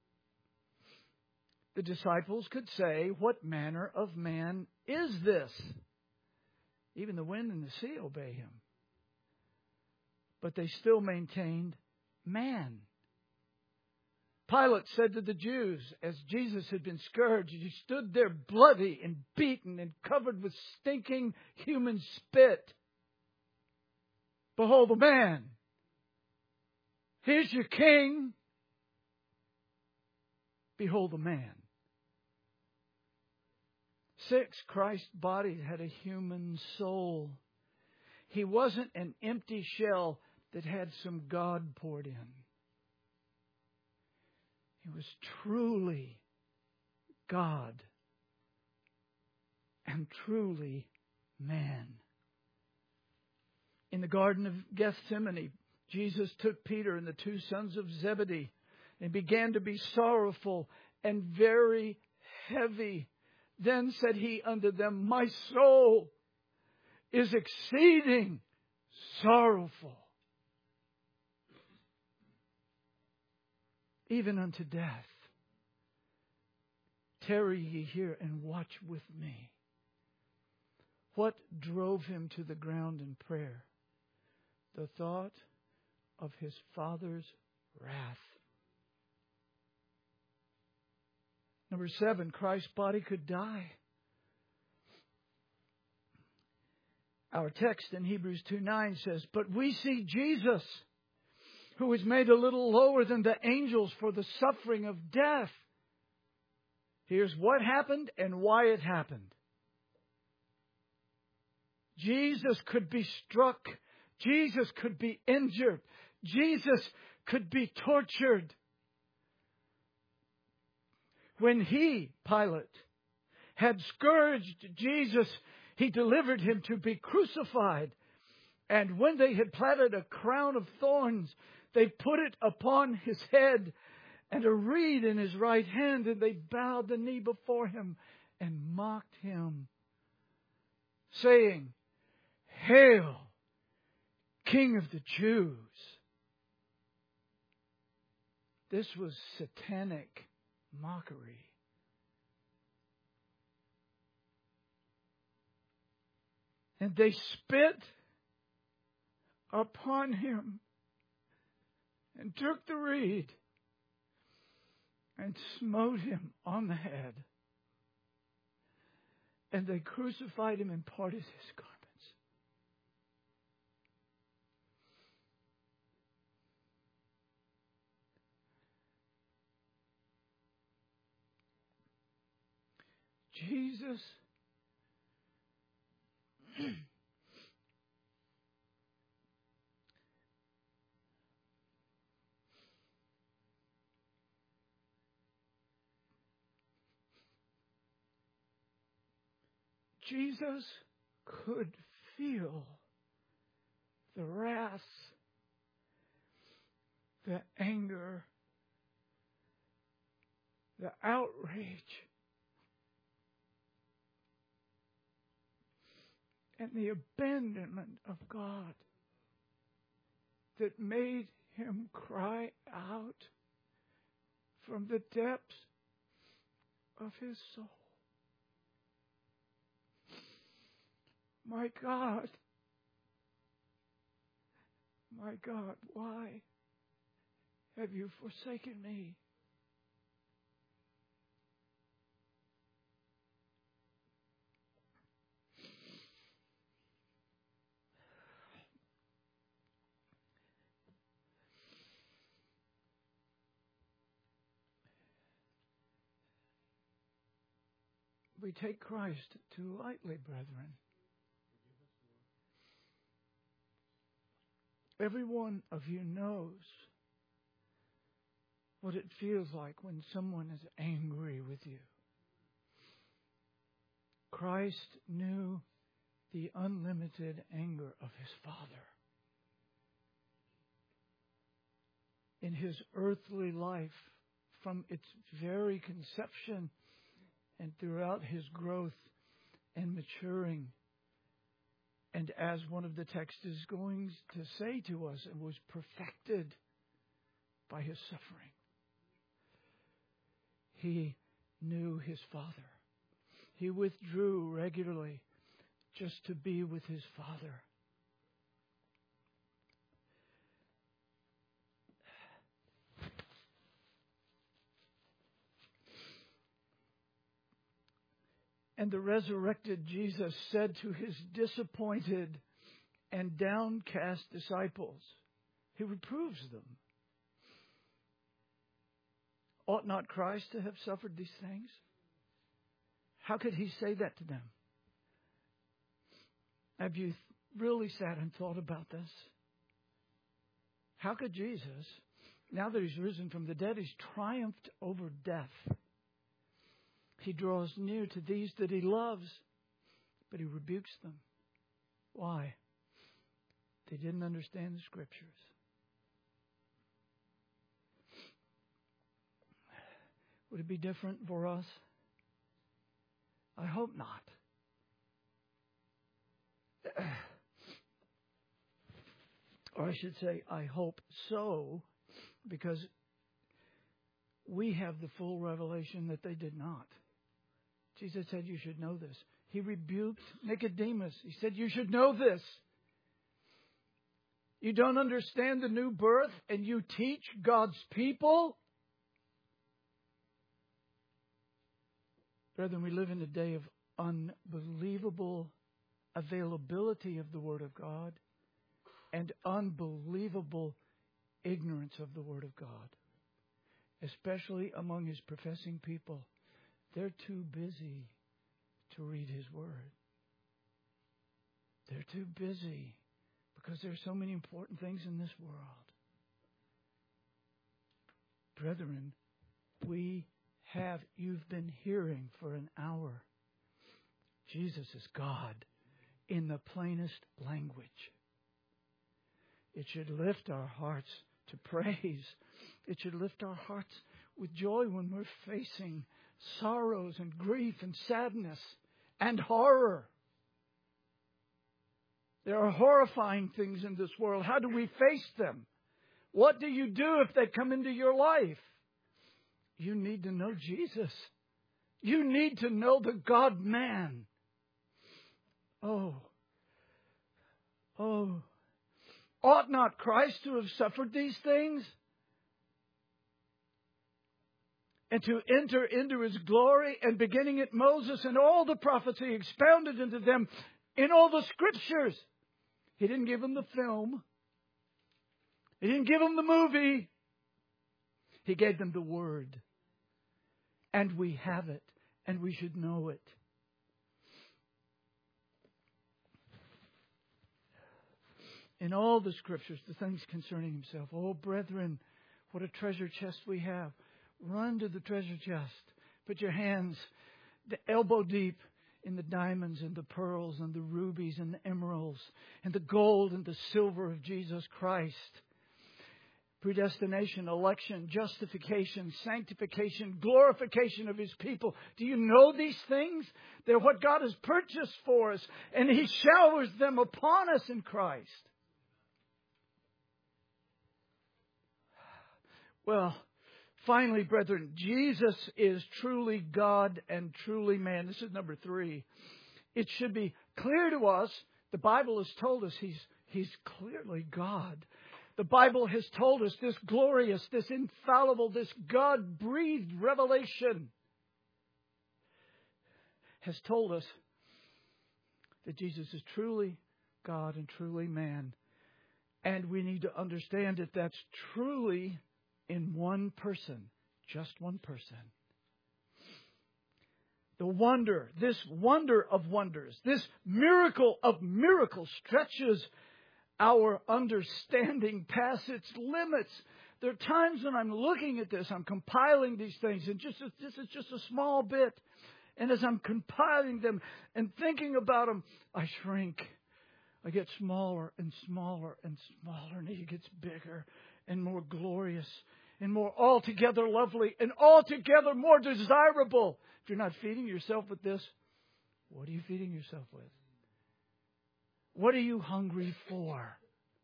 The disciples could say, "What manner of man is this?" Even the wind and the sea obey him. But they still maintained man. Pilate said to the Jews, as Jesus had been scourged, he stood there bloody and beaten and covered with stinking human spit. "Behold the man. Here's your king. Behold the man." 6, Christ's body had a human soul. He wasn't an empty shell that had some God poured in. He was truly God and truly man. In the Garden of Gethsemane, Jesus took Peter and the 2 sons of Zebedee and began to be sorrowful and very heavy. Then said he unto them, "My soul is exceeding sorrowful, even unto death. Tarry ye here and watch with me." What drove him to the ground in prayer? The thought of his Father's wrath. Number 7, Christ's body could die. Our text in Hebrews 2:9 says, "But we see Jesus, who was made a little lower than the angels for the suffering of death." Here's what happened and why it happened. Jesus could be struck. Jesus could be injured. Jesus could be tortured. When he, Pilate, had scourged Jesus, he delivered him to be crucified. And when they had planted a crown of thorns, they put it upon his head and a reed in his right hand, and they bowed the knee before him and mocked him, saying, "Hail, King of the Jews." This was satanic mockery. And they spit upon him and took the reed and smote him on the head. And they crucified him and parted his garments. Jesus Jesus could feel the wrath, the anger, the outrage, and the abandonment of God that made him cry out from the depths of his soul. My God, why have you forsaken me? We take Christ too lightly, brethren. Every one of you knows what it feels like when someone is angry with you. Christ knew the unlimited anger of his Father. In his earthly life, from its very conception and throughout his growth and maturing, And as one of the texts is going to say to us, it was perfected by His suffering. He knew His Father. He withdrew regularly just to be with His Father. And the resurrected Jesus said to His disappointed and downcast disciples, He reproves them. Ought not Christ to have suffered these things? How could He say that to them? Have you really sat and thought about this? How could Jesus, now that He's risen from the dead, He's triumphed over death. He draws near to these that He loves, but He rebukes them. Why? They didn't understand the Scriptures. Would it be different for us? I hope not. Or I should say, I hope so, because we have the full revelation that they did not. Jesus said, you should know this. He rebuked Nicodemus. He said, you should know this. You don't understand the new birth and you teach God's people? Brethren, we live in a day of unbelievable availability of the Word of God and unbelievable ignorance of the Word of God, especially among His professing people. They're too busy to read His Word. They're too busy because there are so many important things in this world. Brethren, you've been hearing for an hour, Jesus is God in the plainest language. It should lift our hearts to praise. It should lift our hearts with joy when we're facing sorrows and grief and sadness and horror. There are horrifying things in this world. How do we face them? What do you do if they come into your life? You need to know Jesus. You need to know the God-man. Oh. Ought not Christ to have suffered these things? And to enter into His glory, and beginning at Moses and all the prophets, He expounded into them in all the Scriptures. He didn't give them the film. He didn't give them the movie. He gave them the Word. And we have it, and we should know it. In all the Scriptures, the things concerning Himself. Oh, brethren, what a treasure chest we have. Run to the treasure chest. Put your hands elbow deep in the diamonds and the pearls and the rubies and the emeralds and the gold and the silver of Jesus Christ. Predestination, election, justification, sanctification, glorification of His people. Do you know these things? They're what God has purchased for us, and He showers them upon us in Christ. Well, finally, brethren, Jesus is truly God and truly man. This is number 3. It should be clear to us, the Bible has told us He's clearly God. The Bible has told us this glorious, this infallible, this God-breathed revelation has told us that Jesus is truly God and truly man. And we need to understand that that's truly in one person, just one person. The wonder, this wonder of wonders, this miracle of miracles stretches our understanding past its limits. There are times when I'm looking at this, I'm compiling these things, and this is just a small bit. And as I'm compiling them and thinking about them, I shrink. I get smaller and smaller and smaller, and He gets bigger and more glorious and more altogether lovely and altogether more desirable. If you're not feeding yourself with this, what are you feeding yourself with? What are you hungry for?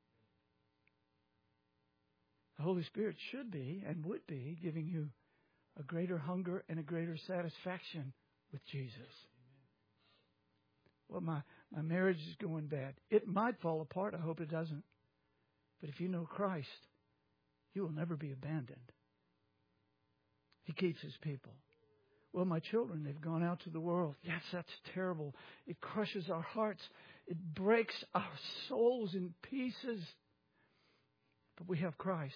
The Holy Spirit should be and would be giving you a greater hunger and a greater satisfaction with Jesus. Well, my marriage is going bad. It might fall apart. I hope it doesn't. But if you know Christ, you will never be abandoned. He keeps His people. Well, my children, they've gone out to the world. Yes, that's terrible. It crushes our hearts. It breaks our souls in pieces. But we have Christ.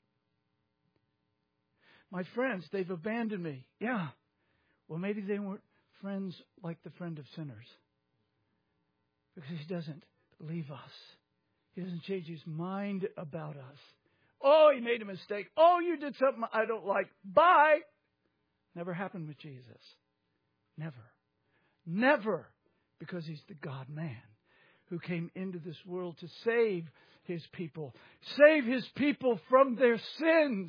My friends, they've abandoned me. Yeah. Well, maybe they weren't friends like the friend of sinners. Because He doesn't leave us. He doesn't change His mind about us. Oh, you made a mistake. Oh, you did something I don't like. Bye. Never happened with Jesus. Never. Never. Because He's the God-man who came into this world to save His people. Save His people from their sins.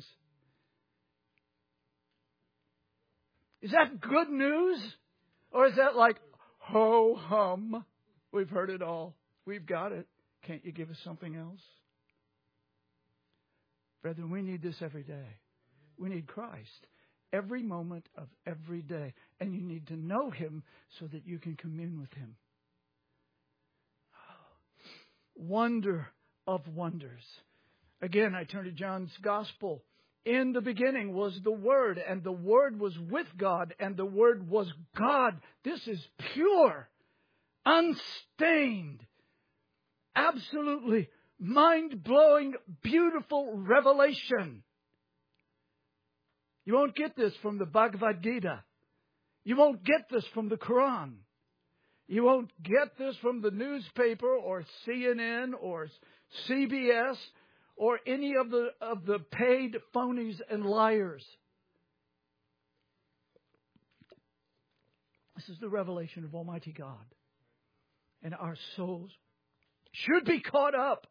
Is that good news? Or is that like, ho-hum? We've heard it all. We've got it. Can't you give us something else? Brethren, we need this every day. We need Christ every moment of every day. And you need to know Him so that you can commune with Him. Wonder of wonders. Again, I turn to John's Gospel. In the beginning was the Word, and the Word was with God, and the Word was God. This is pure, unstained, absolutely mind-blowing, beautiful revelation. You won't get this from the Bhagavad Gita. You won't get this from the Quran. You won't get this from the newspaper or CNN or CBS or any of the paid phonies and liars. This is the revelation of Almighty God. And our souls should be caught up.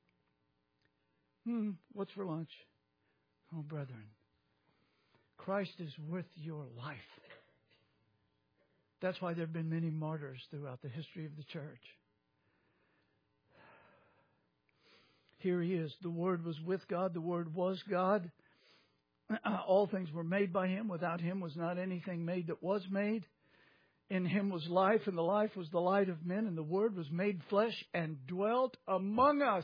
What's for lunch? Oh, brethren, Christ is worth your life. That's why there have been many martyrs throughout the history of the church. Here He is. The Word was with God. The Word was God. All things were made by Him. Without Him was not anything made that was made. In Him was life, and the life was the light of men, and the Word was made flesh and dwelt among us.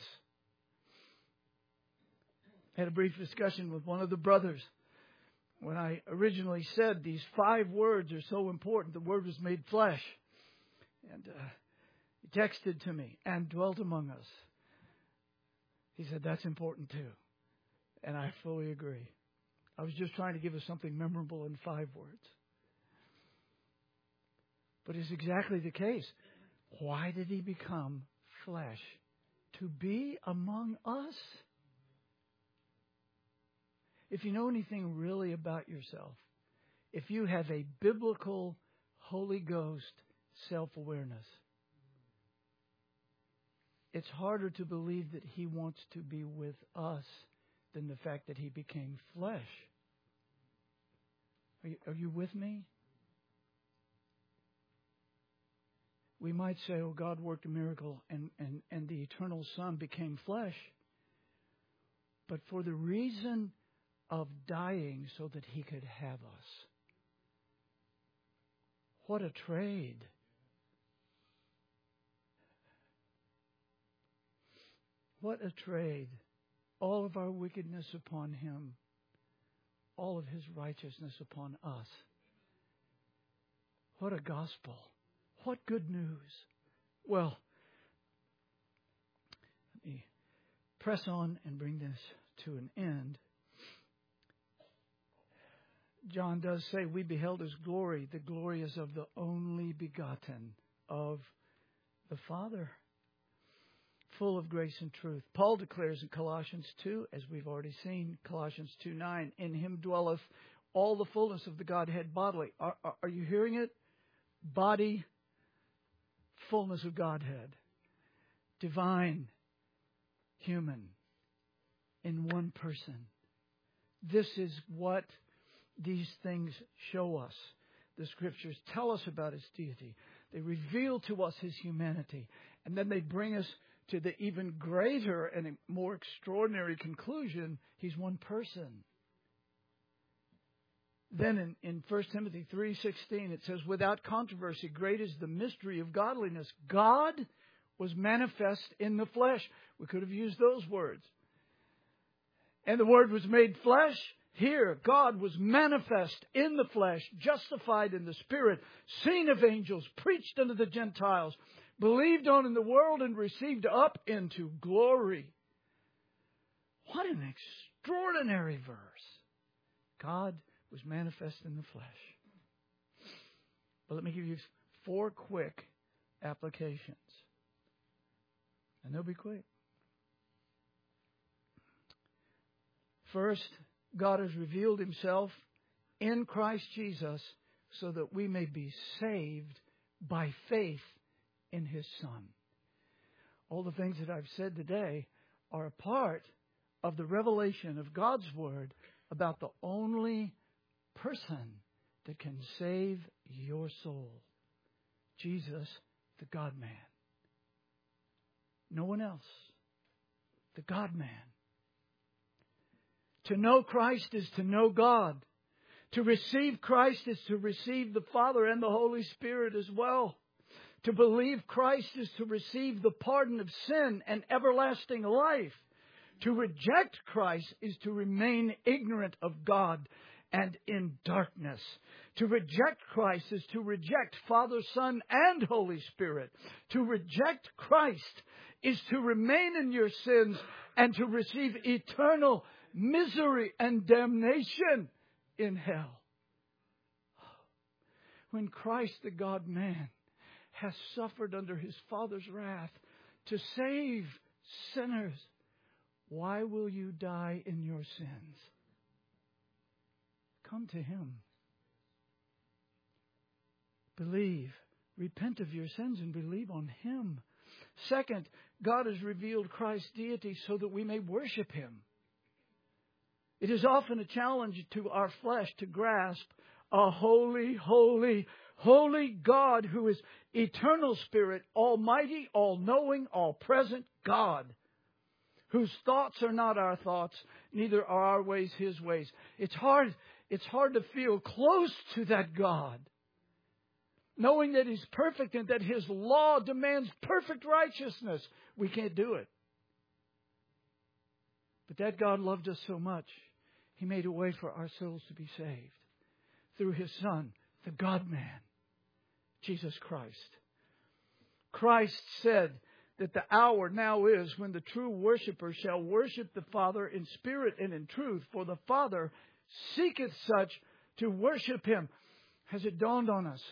I had a brief discussion with one of the brothers when I originally said these 5 words are so important. The Word was made flesh. And he texted to me, and dwelt among us. He said, that's important too. And I fully agree. I was just trying to give us something memorable in 5 words. But it's exactly the case. Why did He become flesh? To be among us? If you know anything really about yourself, if you have a biblical Holy Ghost self-awareness, it's harder to believe that He wants to be with us than the fact that He became flesh. Are you with me? We might say, oh, God worked a miracle and the eternal Son became flesh. But for the reason of dying so that He could have us. What a trade. What a trade. All of our wickedness upon Him. All of His righteousness upon us. What a gospel. What good news. Well, let me press on and bring this to an end. John does say, we beheld His glory. The glory is of the only begotten of the Father, full of grace and truth. Paul declares in Colossians 2, as we've already seen, Colossians 2:9, in Him dwelleth all the fullness of the Godhead bodily. Are you hearing it? Body, fullness of Godhead. Divine, human, in one person. This is what these things show us. The Scriptures tell us about His deity. They reveal to us His humanity. And then they bring us to the even greater and more extraordinary conclusion. He's one person. Then in 1 Timothy 3:16 it says, without controversy, great is the mystery of godliness. God was manifest in the flesh. We could have used those words. And the Word was made flesh. Here, God was manifest in the flesh, justified in the Spirit, seen of angels, preached unto the Gentiles, believed on in the world, and received up into glory. What an extraordinary verse. God was manifest in the flesh. But let me give you 4 quick applications. And they'll be quick. First, God has revealed Himself in Christ Jesus so that we may be saved by faith in His Son. All the things that I've said today are a part of the revelation of God's Word about the only person that can save your soul. Jesus, the God-man. No one else. The God-man. To know Christ is to know God. To receive Christ is to receive the Father and the Holy Spirit as well. To believe Christ is to receive the pardon of sin and everlasting life. To reject Christ is to remain ignorant of God and in darkness. To reject Christ is to reject Father, Son, and Holy Spirit. To reject Christ is to remain in your sins and to receive eternal misery and damnation in hell. When Christ, the God-man, has suffered under His Father's wrath to save sinners, why will you die in your sins? Come to Him. Believe. Repent of your sins and believe on Him. Second, God has revealed Christ's deity so that we may worship Him. It is often a challenge to our flesh to grasp a holy, holy, holy God who is eternal Spirit, almighty, all-knowing, all-present God, whose thoughts are not our thoughts, neither are our ways His ways. It's hard to feel close to that God, knowing that He's perfect and that His law demands perfect righteousness. We can't do it. But that God loved us so much, He made a way for our souls to be saved through His Son, the God-man, Jesus Christ. Christ said that the hour now is when the true worshiper shall worship the Father in spirit and in truth, for the Father seeketh such to worship Him. Has it dawned on us?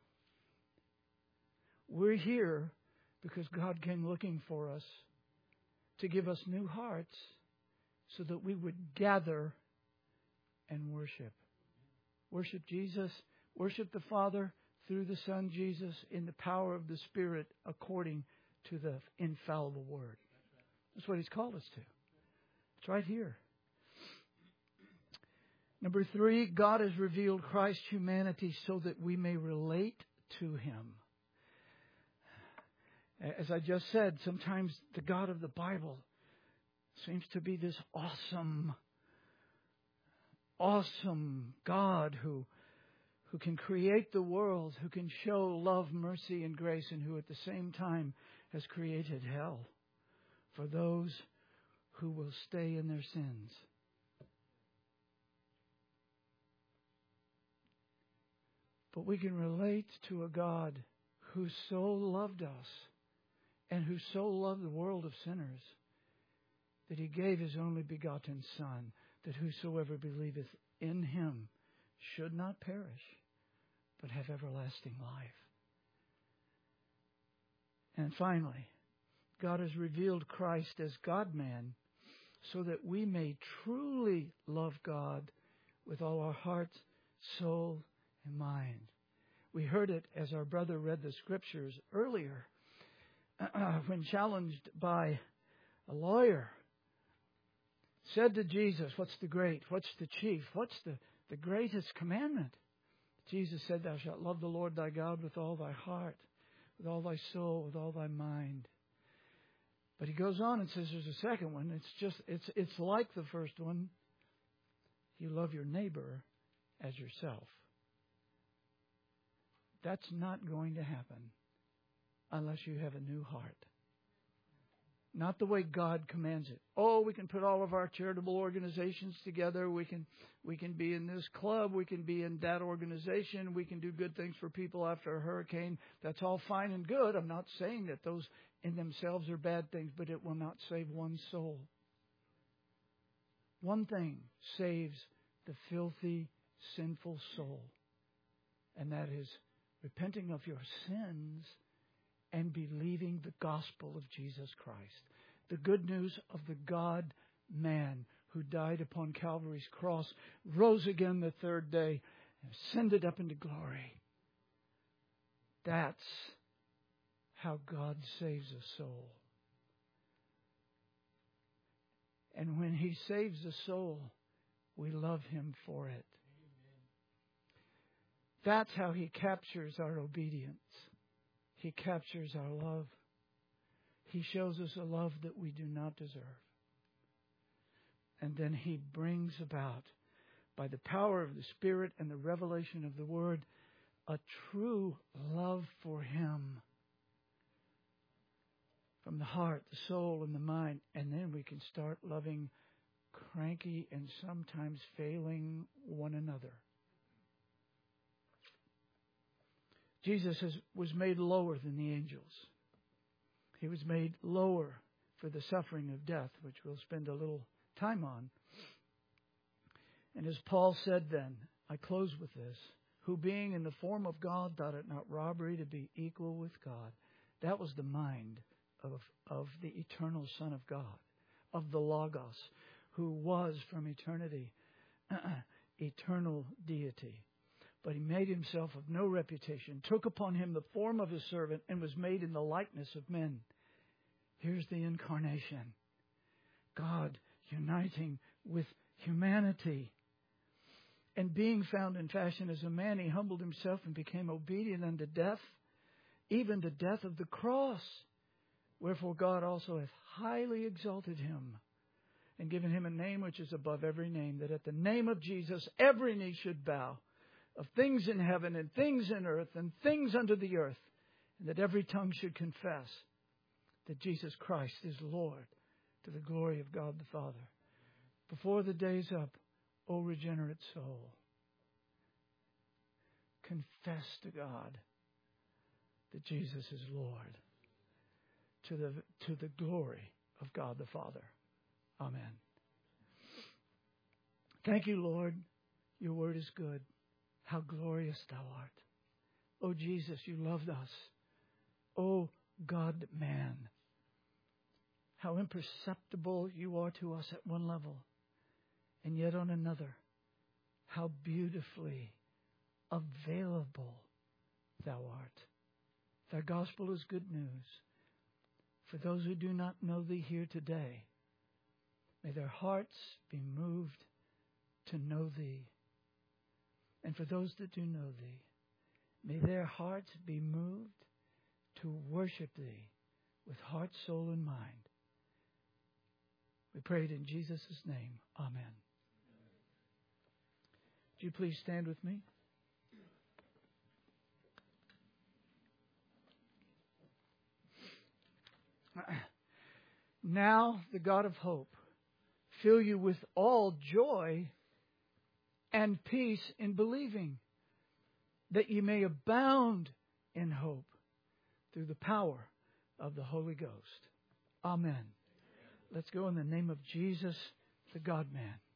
We're here because God came looking for us to give us new hearts so that we would gather and worship. Worship Jesus, worship the Father through the Son Jesus in the power of the Spirit according to the infallible Word. That's what He's called us to. It's right here. Number 3, God has revealed Christ's humanity so that we may relate to Him. As I just said, sometimes the God of the Bible seems to be this awesome God who can create the world, who can show love, mercy, and grace, and who at the same time has created hell for those who will stay in their sins. But we can relate to a God who so loved us and who so loved the world of sinners that He gave His only begotten Son, that whosoever believeth in Him should not perish, but have everlasting life. And finally, God has revealed Christ as God-man so that we may truly love God with all our heart, soul, and mind. We heard it as our brother read the Scriptures earlier when challenged by a lawyer. Said to Jesus, what's the chief? What's the greatest commandment? Jesus said, thou shalt love the Lord thy God with all thy heart, with all thy soul, with all thy mind. But he goes on and says there's a second one. It's like the first one. You love your neighbor as yourself. That's not going to happen unless you have a new heart. Not the way God commands it. Oh, we can put all of our charitable organizations together. We can be in this club. We can be in that organization. We can do good things for people after a hurricane. That's all fine and good. I'm not saying that those in themselves are bad things, but it will not save one soul. One thing saves the filthy, sinful soul, and that is repenting of your sins and believing the gospel of Jesus Christ. The good news of the God-man who died upon Calvary's cross, rose again the third day, and ascended up into glory. That's how God saves a soul. And when He saves a soul, we love Him for it. That's how He captures our obedience. He captures our love. He shows us a love that we do not deserve. And then He brings about, by the power of the Spirit and the revelation of the Word, a true love for Him. From the heart, the soul, and the mind. And then we can start loving cranky and sometimes failing one another. Jesus was made lower than the angels. He was made lower for the suffering of death, which we'll spend a little time on. And as Paul said then, I close with this, who being in the form of God thought it not robbery to be equal with God. That was the mind of the eternal Son of God, of the Logos, who was from eternity, eternal deity. But He made Himself of no reputation, took upon Him the form of a servant, and was made in the likeness of men. Here's the incarnation. God uniting with humanity. And being found in fashion as a man, He humbled Himself and became obedient unto death, even to death of the cross. Wherefore God also hath highly exalted Him, and given Him a name which is above every name, that at the name of Jesus every knee should bow, of things in heaven and things in earth and things under the earth, and that every tongue should confess that Jesus Christ is Lord, to the glory of God the Father. Before the day's up, O regenerate soul, confess to God that Jesus is Lord, to the glory of God the Father. Amen. Thank you, Lord. Your word is good. How glorious Thou art. O Jesus, You loved us. O God-man, how imperceptible You are to us at one level, and yet on another, how beautifully available Thou art. Thy gospel is good news. For those who do not know Thee here today, may their hearts be moved to know Thee. And for those that do know Thee, may their hearts be moved to worship Thee with heart, soul, and mind. We pray it in Jesus' name. Amen. Would you please stand with me? Now the God of hope fill you with all joy and peace in believing, that ye may abound in hope through the power of the Holy Ghost. Amen. Let's go in the name of Jesus, the God-man.